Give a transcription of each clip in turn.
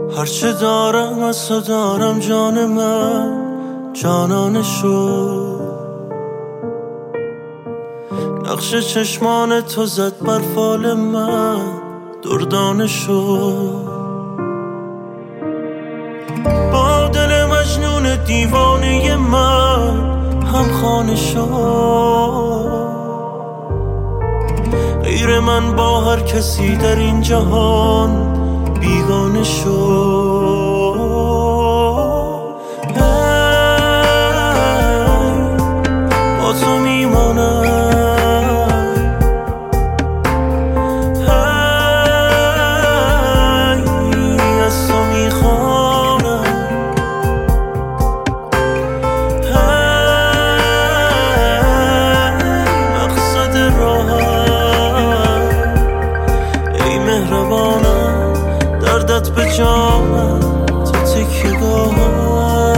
هرچه دارم از تو دارم جان من، جانانشو. نقش چشمان تو زد بر فال من، دردانشو. با دل مجنون دیوانه من هم خانه شد. غیر من با هر کسی در این جهان بیگانه شد. با تو میمانم، از تو میخوانم، مقصد راهم. ای مهربانم دردت به جانم، تو تکیه‌گاهم.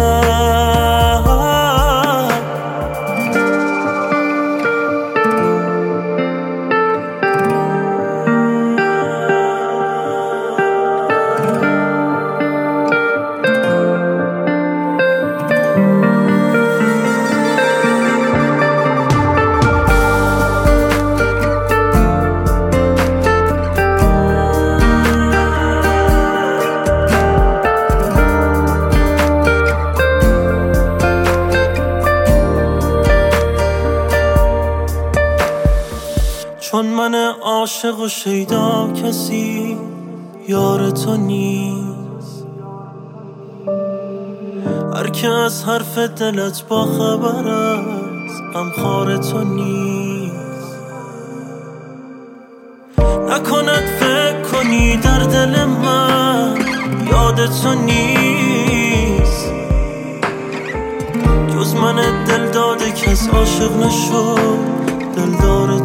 چون من عاشق و شیدا کسی یار تو نیست. هر که از حرف دلت با خبر است غمخوار تو نیست. نکند فکر کنی در دل من یاد تو نیست. جز من دل داده کس عاشق نشد، دلدار